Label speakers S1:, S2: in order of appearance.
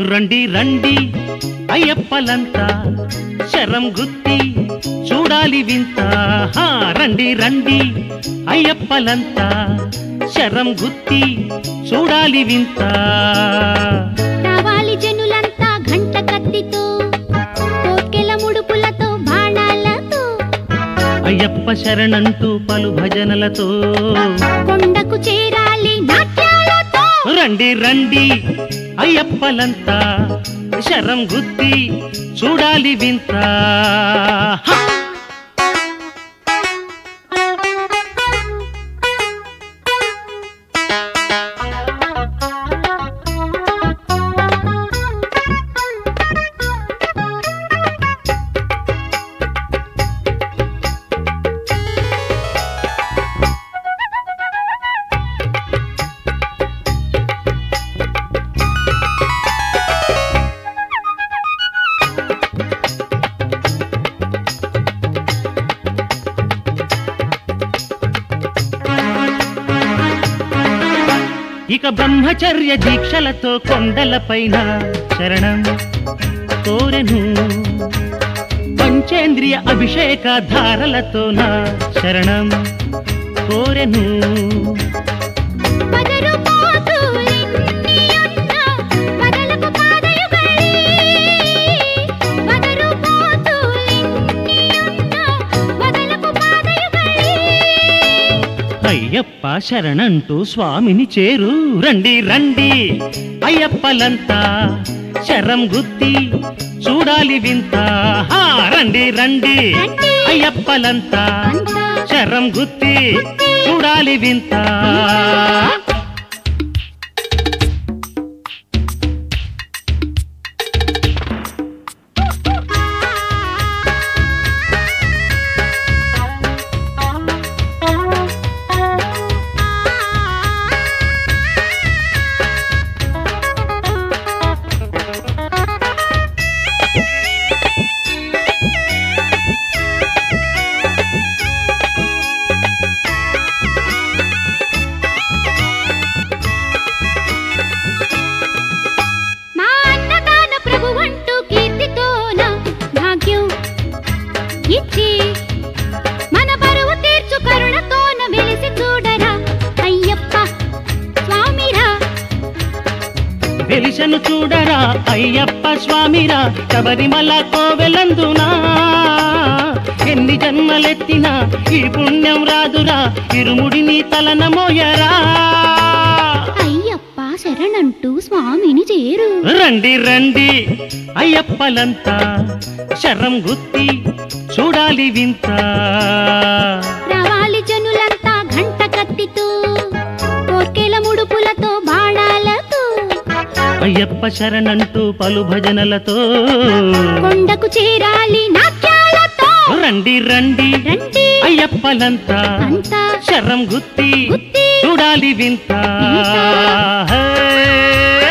S1: రండి రండి అయ్యప్పలంతా శరం గుత్తి చూడాలి వింత. రండి రండి అయ్యప్పలంతా శరం గుత్తి చూడాలి వింత.
S2: రావాలి జనులంతా ఘంట కత్తితో కోర్కెల ముడుపులతో బాణాలతో
S1: అయ్యప్ప శరణంటూ పలు భజనలతో
S2: కొండకు చేరాలి నాట్యాలతో.
S1: రండి రండి అయ్యప్పలంతా శరం గుత్తి చూడాలి వింత. ఇక బ్రహ్మచర్య దీక్షలతో కొండలపైన శరణం కోరెను. పంచేంద్రియ అభిషేక ధారలతో నా శరణం కోరెను. అయ్యప్ప శరణంటూ స్వామిని చేరు. రండి రండి అయ్యప్పలంతా శరం గుత్తి చూడాలి వింత. రండి రండి అయ్యప్పలంతా శరం గుత్తి చూడాలి వింత.
S2: మన బరువు తీర్చు కరుణతోన వెలిసి చూడరా అయ్యప్ప స్వామిరా.
S1: వెలిసను చూడరా అయ్యప్ప స్వామిరా శబరిమల కోవెలందునా. ఎన్ని జన్మలెత్తినా ఈ పుణ్యం రాదురా ఇరుముడిని తలన మోయరా.
S2: అయ్యప్ప శరణంటూ స్వామిని చేరు.
S1: రండి రండి అయ్యప్పలంతా శరం గుత్తి చూడాలి వింత.
S2: రావాలి జనులంతా ఘంట కత్తితో కోర్కెల ముడుపులతో బాణాలతో
S1: అయ్యప్ప శరణంటూ పలు భజనలతో
S2: కొండకు చేరాలి నాట్యాలతో.
S1: రండి రండి
S2: రండి
S1: అయ్యప్పలంతా
S2: అంతా
S1: శరం గుత్తి
S2: గుత్తి
S1: చూడాలి వింత.
S2: వింత.
S1: హే